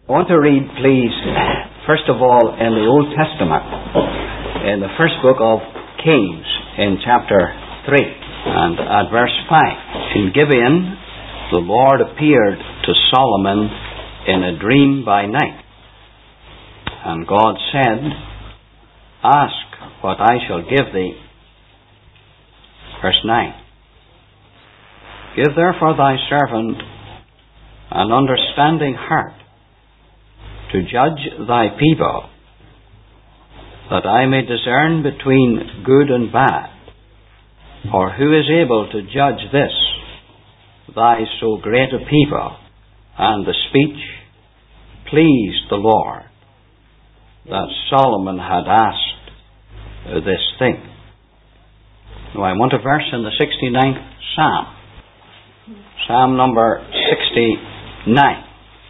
I want to read, please, first of all, in the Old Testament, in the first book of Kings, in chapter 3, and at verse 5. In Gibeon, the Lord appeared to Solomon in a dream by night. And God said, "Ask what I shall give thee." Verse 9. "Give therefore thy servant an understanding heart, to judge thy people, that I may discern between good and bad. For who is able to judge this, thy so great a people?" And the speech pleased the Lord, that Solomon had asked this thing. Now I want a verse in the 69th Psalm. Psalm number 69.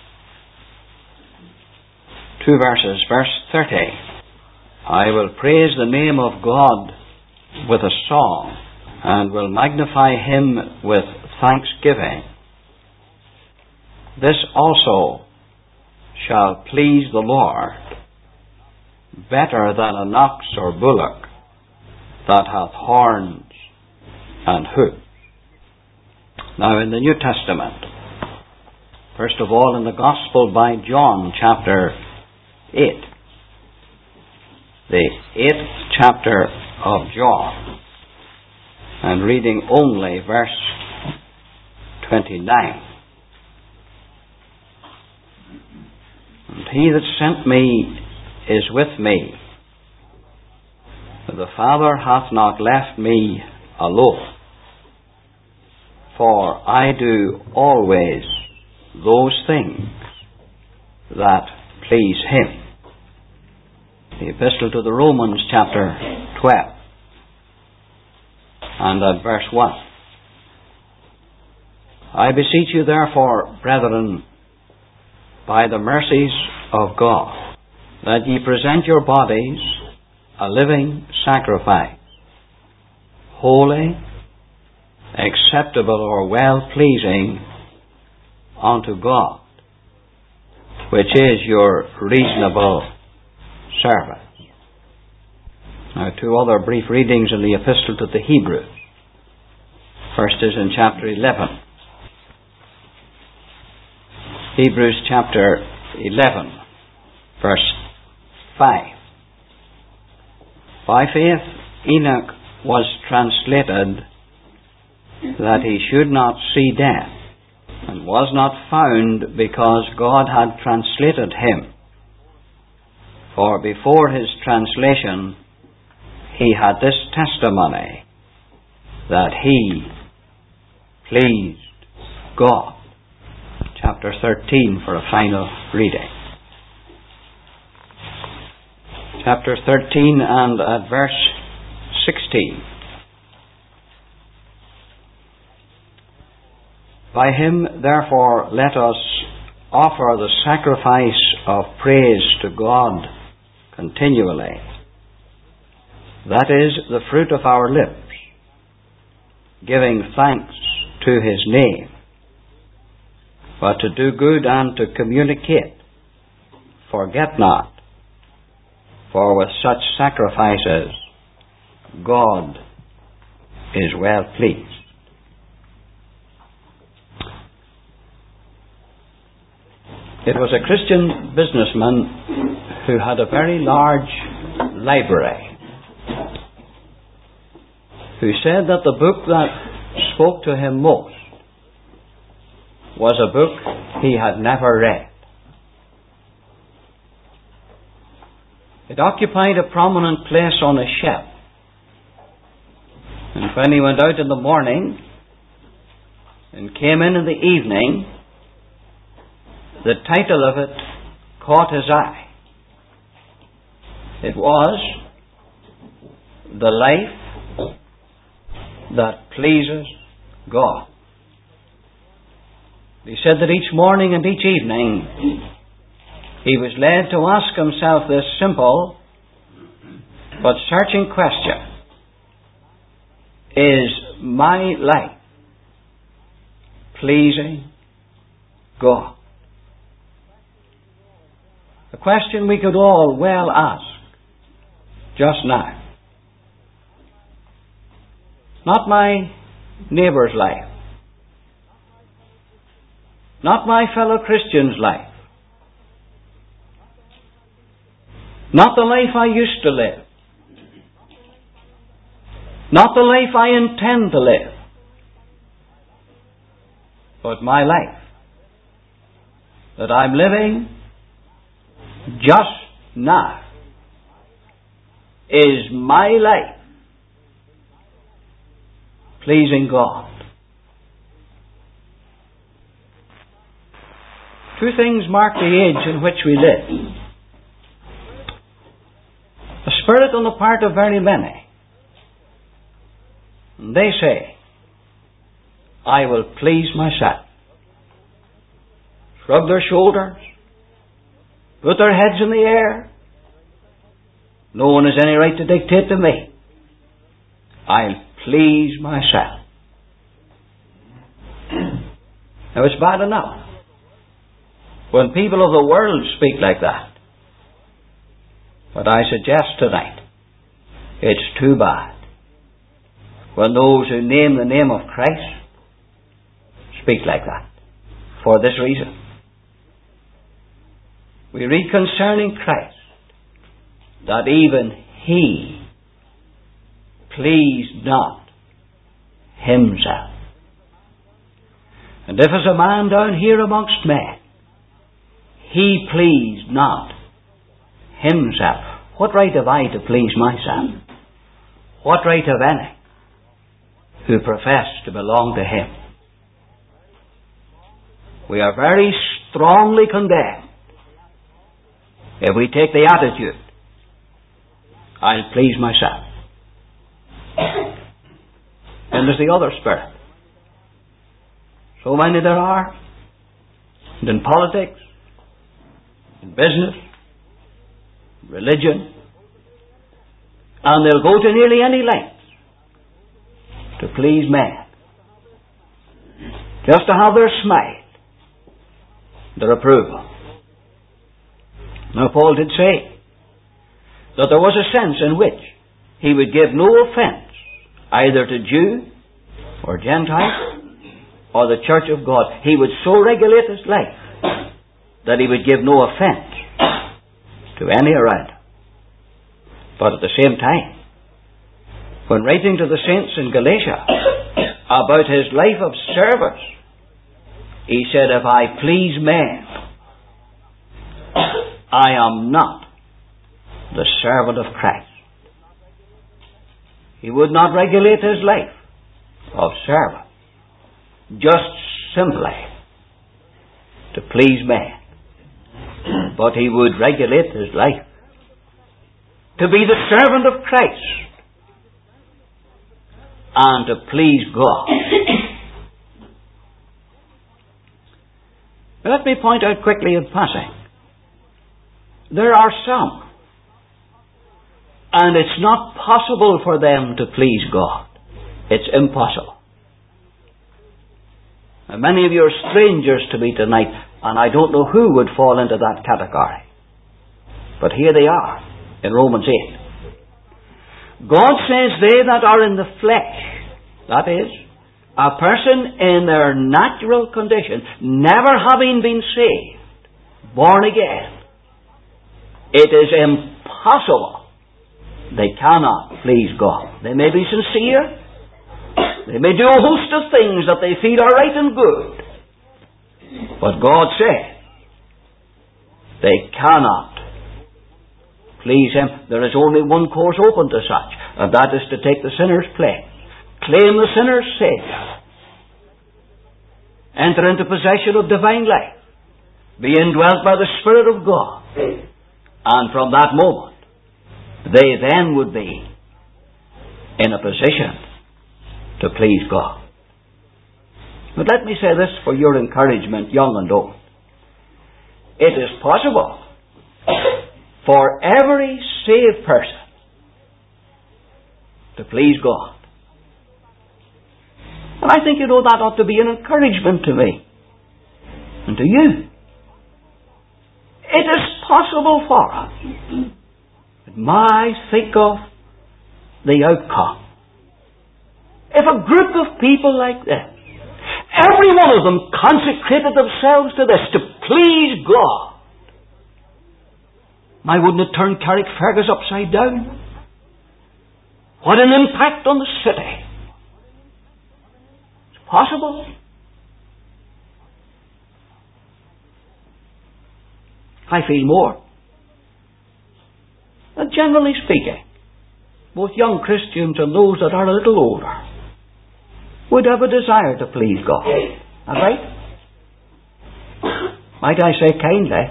2 verses. Verse 30. "I will praise the name of God with a song, and will magnify him with thanksgiving. This also shall please the Lord, better than an ox or bullock that hath horns and hoofs." Now in the New Testament, first of all in the Gospel by John, chapter 8. The 8th chapter of John, and reading only verse 29. "And he that sent me is with me. The Father hath not left me alone. For I do always those things that please him." The Epistle to the Romans, chapter 12, and at verse 1. "I beseech you therefore, brethren, by the mercies of God, that ye present your bodies a living sacrifice, holy, acceptable, or well-pleasing unto God, which is your reasonable service." Now 2 other brief readings in the Epistle to the Hebrews. First is in chapter 11. Hebrews chapter 11, verse 5. "By faith Enoch was translated, that he should not see death, and was not found, because God had translated him. For before his translation he had this testimony, that he pleased God." Chapter 13 for a final reading. Chapter 13 and at verse 16. "By him therefore let us offer the sacrifice of praise to God continually. That is the fruit of our lips, giving thanks to his name. But to do good and to communicate, forget not, for with such sacrifices God is well pleased." It was a Christian businessman who had a very large library, who said that the book that spoke to him most was a book he had never read. It occupied a prominent place on a shelf, and when he went out in the morning and came in the evening, the title of it caught his eye. It was "The Life That Pleases God." He said that each morning and each evening he was led to ask himself this simple but searching question: Is my life pleasing God? question we could all well ask just now. Not my neighbour's life. Not my fellow Christian's life. Not the life I used to live. Not the life I intend to live. But my life that I'm living just now is my life pleasing God. Two things mark the age in which we live. The spirit on the part of very many. They say, I will please myself. Shrug their shoulders, put their heads in the air. No one has any right to dictate to me. I'll please myself. Now it's bad enough when people of the world speak like that. But I suggest tonight, it's too bad when those who name the name of Christ speak like that. For this reason. We read concerning Christ that even He pleased not Himself. And if as a man down here amongst men, He pleased not Himself, what right have I to please myself? What right have any who profess to belong to Him? We are very strongly condemned if we take the attitude, I'll please myself. And there's the other spirit. So many there are, and in politics, in business, religion, and they'll go to nearly any length to please men, just to have their smile, their approval. Now Paul did say that there was a sense in which he would give no offence either to Jew or Gentile or the church of God. He would so regulate his life that he would give no offence to any around him. But at the same time, when writing to the saints in Galatia about his life of service, he said, if I please men, I am not the servant of Christ. He would not regulate his life of service just simply to please men, but he would regulate his life to be the servant of Christ and to please God. Let me point out quickly in passing. There are some, and it's not possible for them to please God. It's impossible. And many of you are strangers to me tonight, and I don't know who would fall into that category. But here they are in Romans 8. God says they that are in the flesh, that is, a person in their natural condition, never having been saved, born again, it is impossible. They cannot please God. They may be sincere. They may do a host of things that they feel are right and good. But God says they cannot please Him. There is only one course open to such, and that is to take the sinner's place, claim the sinner's Saviour, enter into possession of divine life, be indwelt by the Spirit of God, and from that moment they then would be in a position to please God. But let me say this for your encouragement, young and old. It is possible for every saved person to please God. And I think that ought to be an encouragement to me and to you. It is possible for us. But my, think of the outcome. If a group of people like this, every one of them consecrated themselves to this, to please God, why wouldn't it turn Carrickfergus upside down? What an impact on the city. It's possible. I feel more. And generally speaking, both young Christians and those that are a little older would have a desire to please God. All right? Might I say kindly,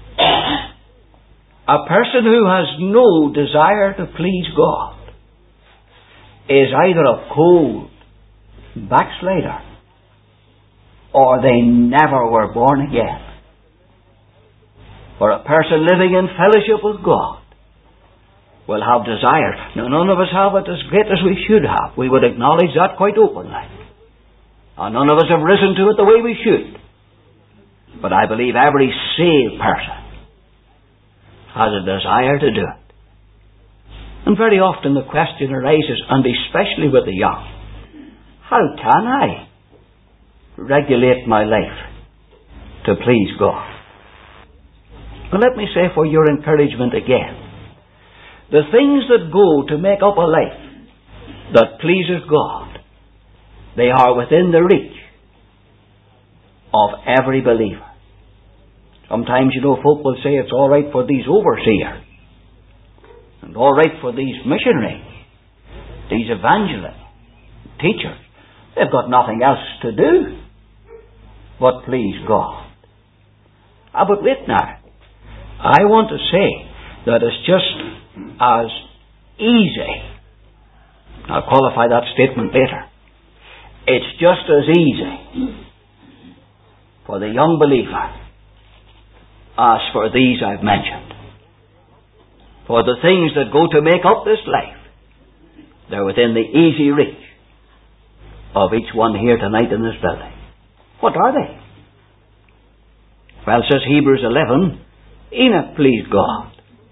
a person who has no desire to please God is either a cold backslider or they never were born again. For a person living in fellowship with God will have desire. Now, none of us have it as great as we should have. We would acknowledge that quite openly. And none of us have risen to it the way we should. But I believe every saved person has a desire to do it. And very often the question arises, and especially with the young, how can I regulate my life to please God? Well, let me say for your encouragement again, the things that go to make up a life that pleases God, they are within the reach of every believer. Sometimes, folk will say it's all right for these overseers, and all right for these missionaries, these evangelists, teachers. They've got nothing else to do but please God. But wait now. I want to say that it's just as easy. I'll qualify that statement later. It's just as easy for the young believer as for these I've mentioned. For the things that go to make up this life, they're within the easy reach of each one here tonight in this building. What are they? Well, says Hebrews 11, Enoch pleased God.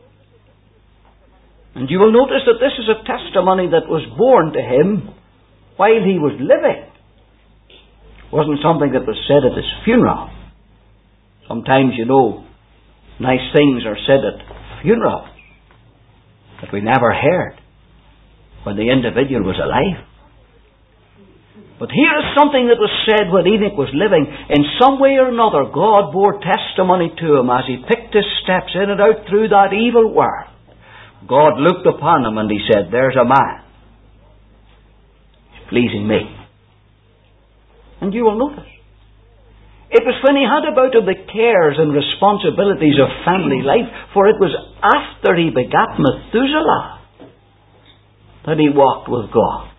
And you will notice that this is a testimony that was born to him while he was living. It wasn't something that was said at his funeral. Sometimes, nice things are said at funerals that we never heard when the individual was alive. But here is something that was said when Enoch was living. In some way or another, God bore testimony to him as he picked his steps in and out through that evil world. God looked upon him and he said, there's a man. He's pleasing me. And you will notice, it was when he had about him the cares and responsibilities of family life, for it was after he begat Methuselah that he walked with God.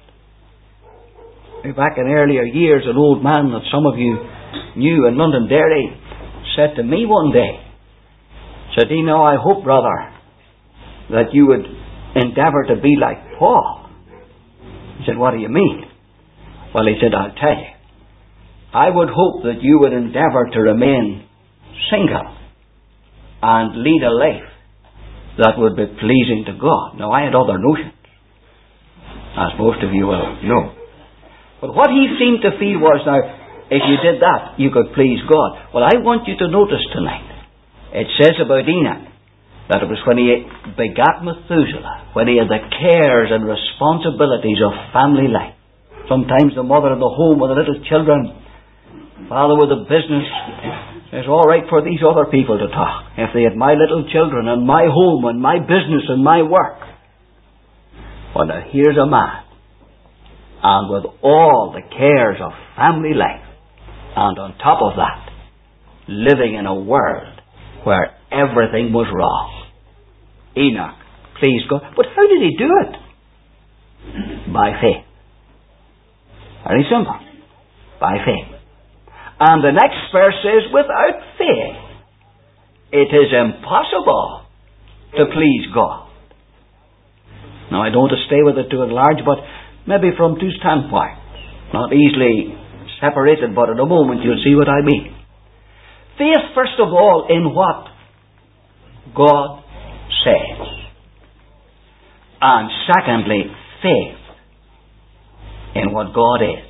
Back in earlier years, an old man that some of you knew in Londonderry said to me one day, said, I hope, brother, that you would endeavour to be like Paul. He said, what do you mean? Well, he said, I'll tell you. I would hope that you would endeavour to remain single and lead a life that would be pleasing to God. Now, I had other notions, as most of you will know. But what he seemed to feel was, now, if you did that, you could please God. Well, I want you to notice tonight, it says about Enoch that it was when he begat Methuselah, when he had the cares and responsibilities of family life. Sometimes the mother of the home with the little children, father with the business. It's all right for these other people to talk. If they had my little children and my home and my business and my work. Well, now here's a man, and with all the cares of family life, and on top of that, living in a world where everything was wrong. Enoch pleased God. But how did he do it? By faith. Very simple. By faith. And the next verse says, without faith, it is impossible to please God. Now, I don't want to stay with it too large, but maybe from two standpoints. Not easily separated, but in a moment you'll see what I mean. Faith, first of all, in what God says. And secondly, faith in what God is.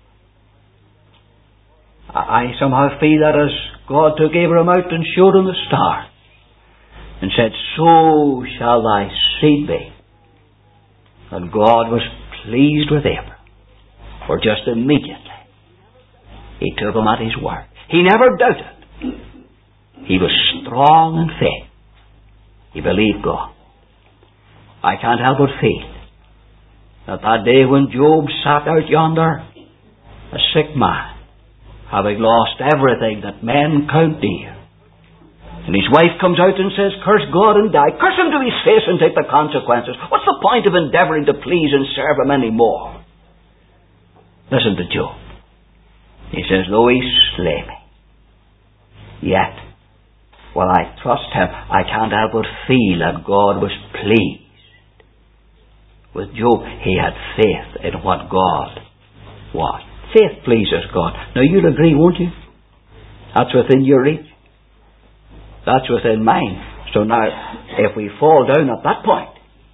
I somehow feel that as God took Abraham out and showed him the stars and said, so shall thy seed be. And God was pleased with Abraham. For just immediately he took him at his word. He never doubted. He was strong in faith. He believed God. I can't help but feel that day when Job sat out yonder, a sick man, having lost everything that men count dear, and his wife comes out and says, curse God and die. Curse him to his face and take the consequences. What's the point of endeavouring to please and serve him any more? Listen to Job. He says, though he slay me, yet will I trust him. I can't help but feel that God was pleased. With Job, he had faith in what God was. Faith pleases God. Now you'll agree, won't you? That's within your reach. That's within mine. So now, if we fall down at that point,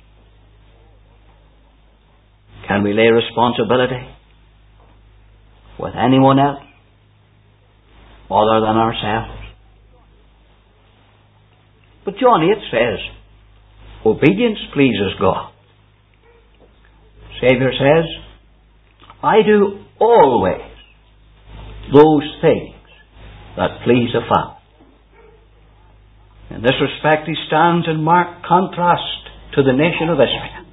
can we lay responsibility with anyone else other than ourselves? But John 8 says, obedience pleases God. Saviour says, I do always those things that please the Father. In this respect he stands in marked contrast to the nation of Israel.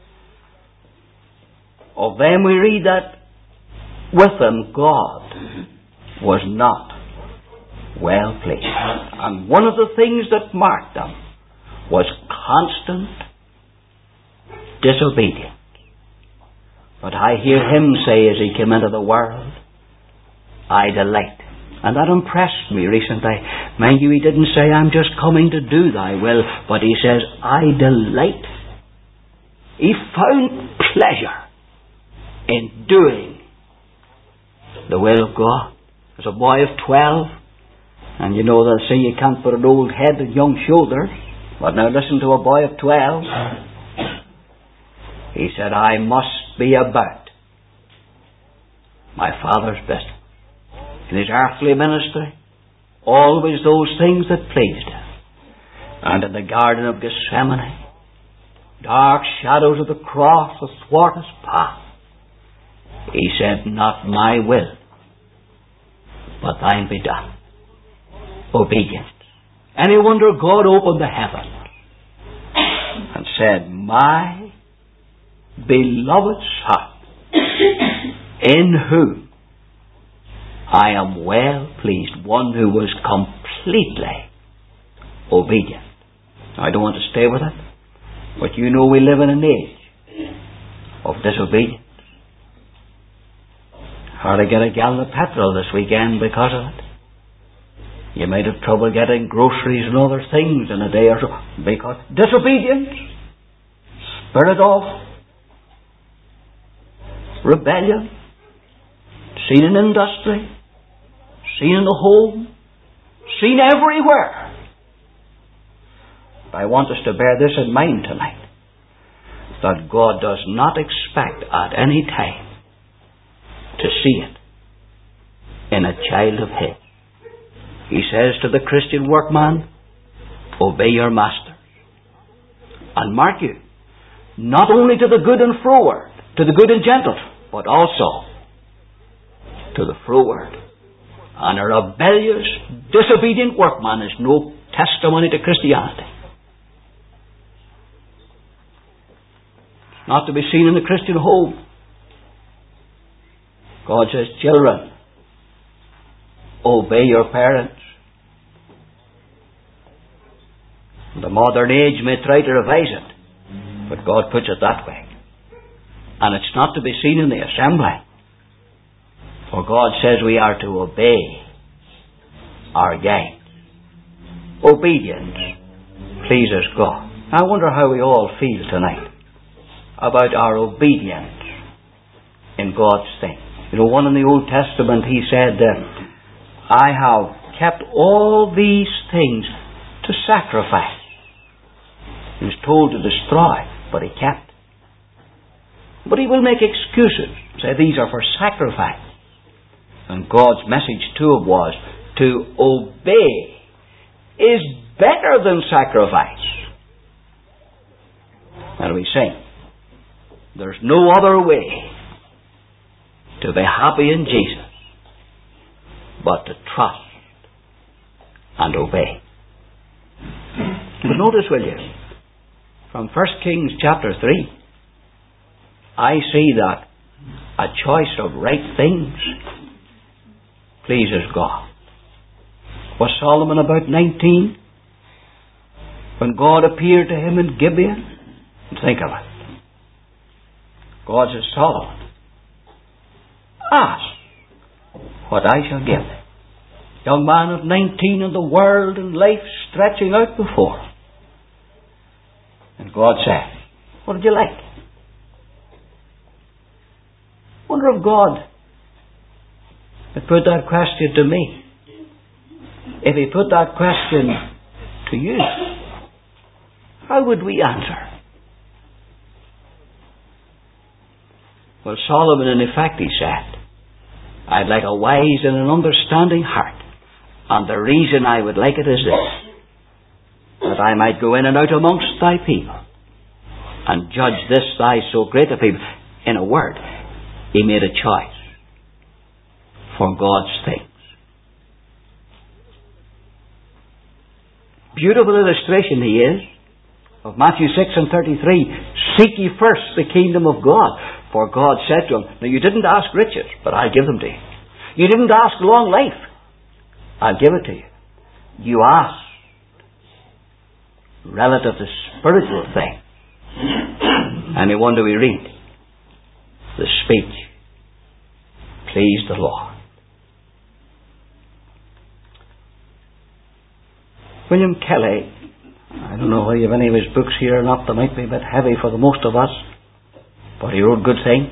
Of them we read that with them God was not well pleased. And one of the things that marked them was constant disobedience. But I hear him say as he came into the world, I delight. And that impressed me recently. Mind you, he didn't say, I'm just coming to do thy will, but he says, I delight. He found pleasure in doing the will of God. As a boy of 12, and you know they'll say you can't put an old head on young shoulders, but now listen to a boy of 12. He said, I must be about my Father's business. In his earthly ministry, always those things that pleased him. And in the Garden of Gethsemane, dark shadows of the cross athwart his path, he said, not my will, but thine be done. Obedience. Any wonder God opened the heavens and said, my beloved Son, in whom I am well pleased. One who was completely obedient. I don't want to stay with it, but you know we live in an age of disobedience. Hardly get a gallon of petrol this weekend because of it. You might have trouble getting groceries and other things in a day or so because disobedience, spirit of rebellion, seen in industry, seen in the home, seen everywhere. But I want us to bear this in mind tonight, that God does not expect at any time to see it in a child of His. He says to the Christian workman, obey your master. And mark you, not only to the good and froward, to the good and gentle, but also to the froward. And a rebellious, disobedient workman is no testimony to Christianity. It's not to be seen in the Christian home. God says, children, obey your parents. The modern age may try to revise it, but God puts it that way. And it's not to be seen in the assembly. For God says we are to obey our guides. Obedience pleases God. I wonder how we all feel tonight about our obedience in God's things. You know, one in the Old Testament, he said, I have kept all these things to sacrifice. He was told to destroy, but he kept. But he will make excuses. Say these are for sacrifice. And God's message to him was, to obey is better than sacrifice. And we sing, there's no other way to be happy in Jesus but to trust and obey. But notice, will you, from 1 Kings chapter 3, I see that a choice of right things pleases God. Was Solomon about 19 when God appeared to him in Gibeon? Think of it. God says, Solomon, ask what I shall give thee. Young man of 19 and the world and life stretching out before him. And God said, what would you like? Wonder if God had put that question to me. If he put that question to you, how would we answer? Well, Solomon, in effect, he said, I'd like a wise and an understanding heart. And the reason I would like it is this, that I might go in and out amongst thy people and judge this thy so great a people. In a word, he made a choice for God's things. Beautiful illustration he is of Matthew 6 and 33. Seek ye first the kingdom of God. For God said to him, now you didn't ask riches, but I'll give them to you. You didn't ask long life. I'll give it to you. You asked relative to spiritual things. And what do we read? The speech pleased the Lord. William Kelly, I don't know whether you have any of his books here or not. They might be a bit heavy for the most of us, but he wrote good things.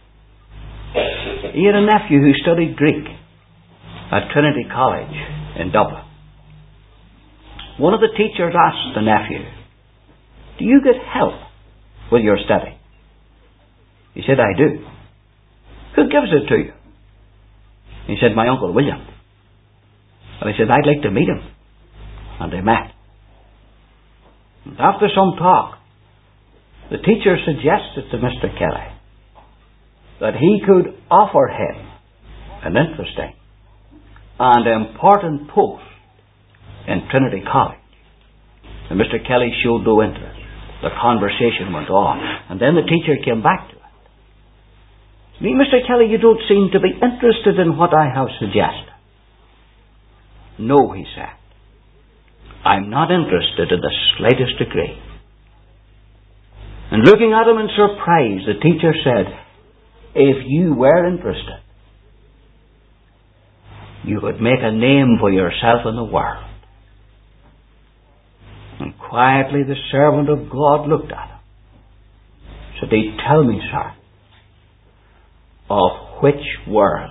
He had a nephew who studied Greek at Trinity College in Dublin. One of the teachers asked the nephew, do you get help with your study? He said, I do. Who gives it to you? He said, my Uncle William. And he said, I'd like to meet him. And they met. And after some talk, the teacher suggested to Mr. Kelly that he could offer him an interesting and important post in Trinity College. And Mr. Kelly showed no interest. The conversation went on. And then the teacher came back to it. Me, Mr. Kelly, you don't seem to be interested in what I have suggested. No, he said. I'm not interested in the slightest degree. And looking at him in surprise, the teacher said, if you were interested, you would make a name for yourself in the world. And quietly the servant of God looked at him. Said, tell me, sir, of which world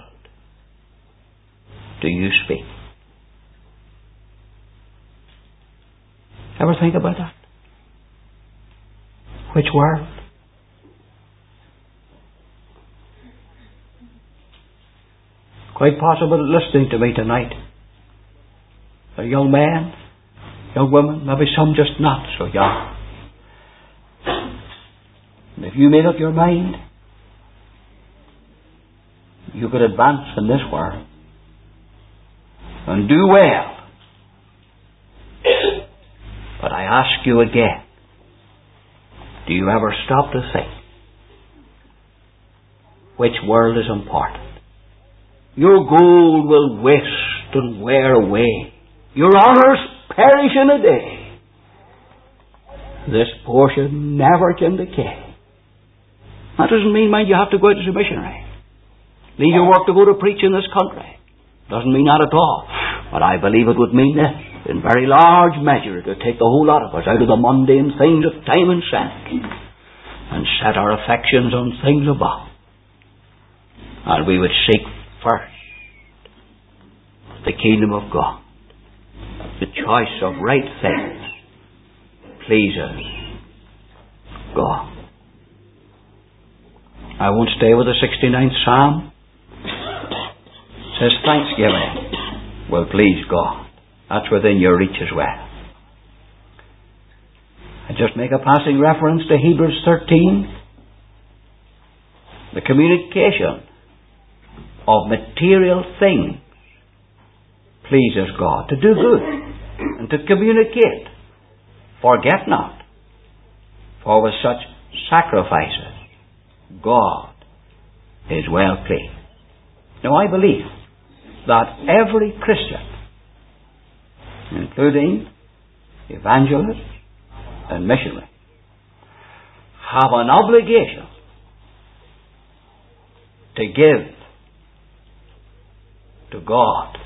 do you speak? Ever think about that? Which world? Quite possible listening to me tonight. A young man, young woman, maybe some just not so young. And if you made up your mind, you could advance in this world and do well. But I ask you again, do you ever stop to think which world is important? Your gold will waste and wear away. Your honours perish in a day. This portion never can decay. That doesn't mean, mind, you have to go out as a missionary. Leave your work to go to preach in this country. Doesn't mean that at all. But I believe it would mean this. In very large measure, it would take the whole lot of us out of the mundane things of time and sense and set our affections on things above. And we would seek first the kingdom of God. The choice of right things pleases God. I won't stay with the 69th Psalm. It says thanksgiving will please God. That's within your reach as well. I just make a passing reference to Hebrews 13. The communication of material things pleases God. To do good and to communicate. Forget not, for with such sacrifices God is well pleased. Now I believe that every Christian, including evangelists and missionaries, have an obligation to give to God.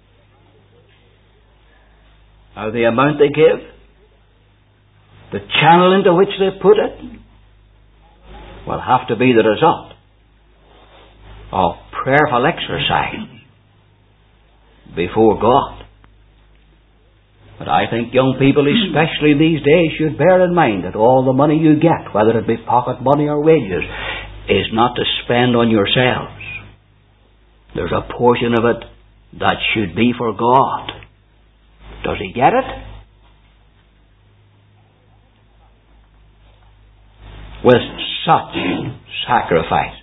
Now the amount they give, the channel into which they put it, will have to be the result of prayerful exercise before God. But I think young people, especially these days, should bear in mind that all the money you get, whether it be pocket money or wages, is not to spend on yourselves. There's a portion of it that should be for God. Does he get it? With such sacrifice.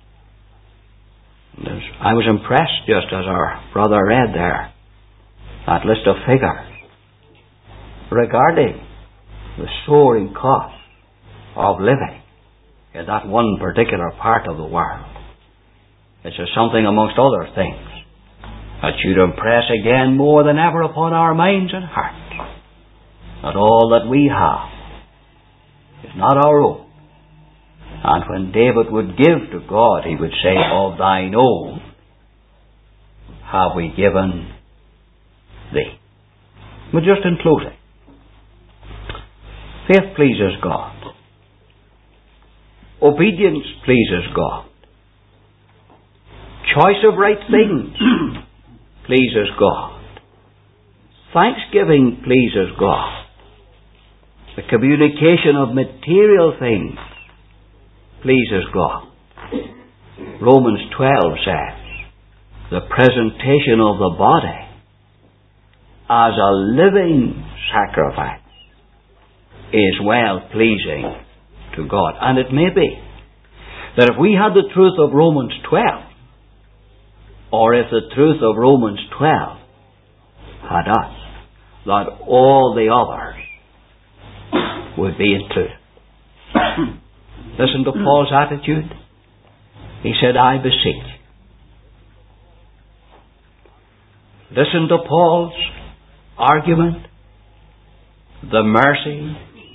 I was impressed, just as our brother read there, that list of figures regarding the soaring cost of living in that one particular part of the world. It's just something amongst other things that should impress again more than ever upon our minds and hearts that all that we have is not our own. And when David would give to God, he would say, of thine own have we given thee. But just in closing, faith pleases God. Obedience pleases God. Choice of right things pleases God. Thanksgiving pleases God. The communication of material things pleases God. Romans 12 says, the presentation of the body as a living sacrifice is well pleasing to God. And it may be that if we had the truth of Romans 12, or if the truth of Romans 12 had us, that all the others would be included. Listen to Paul's attitude. He said, I beseech. Listen to Paul's argument. The mercy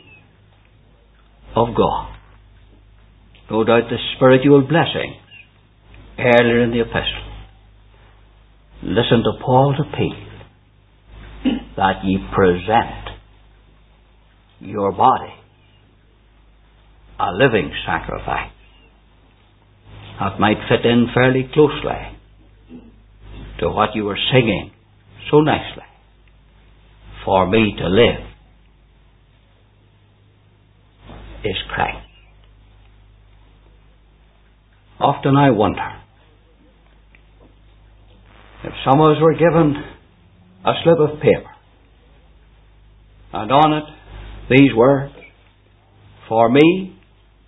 of God. No doubt the spiritual blessings earlier in the epistle. Listen to Paul's appeal that ye present your body a living sacrifice. That might fit in fairly closely to what you were singing so nicely. For me to live is Christ. Often I wonder if some of us were given a slip of paper and on it these words, for me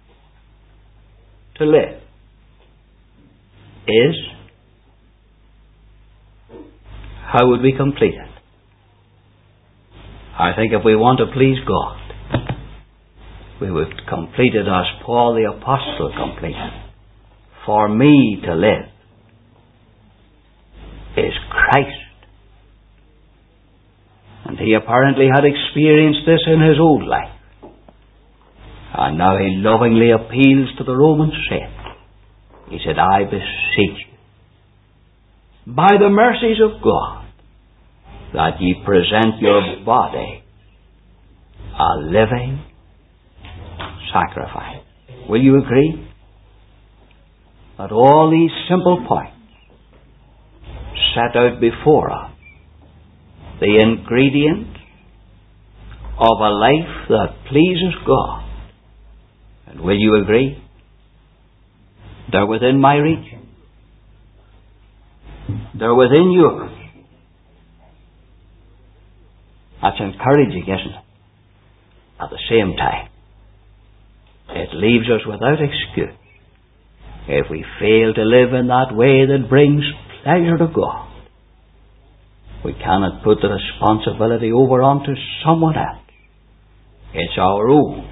to live is, how would we complete it? I think if we want to please God, we would complete it as Paul the Apostle completed. For me to live is Christ. And he apparently had experienced this in his old life. And now he lovingly appeals to the Roman saint. He said, I beseech you, by the mercies of God, that ye present your body a living sacrifice. Will you agree that all these simple points set out before us the ingredients of a life that pleases God And will you agree? They're within my reach. They're within yours. That's encouraging, isn't it? At the same time, it leaves us without excuse if we fail to live in that way that brings pleasure to God. We cannot put the responsibility over onto someone else. It's our own.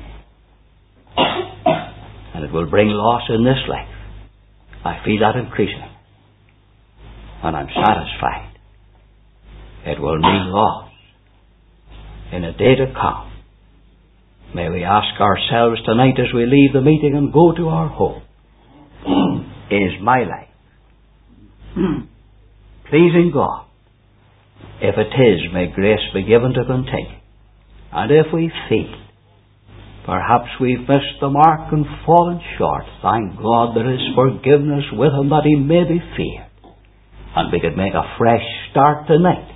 And it will bring loss in this life. I feel that increasing. And I'm satisfied. It will mean loss in a day to come. May we ask ourselves tonight as we leave the meeting and go to our home, is my life pleasing God? If it is, may grace be given to continue. And if we feel perhaps we've missed the mark and fallen short, thank God there is forgiveness with Him that He may be feared. And we could make a fresh start tonight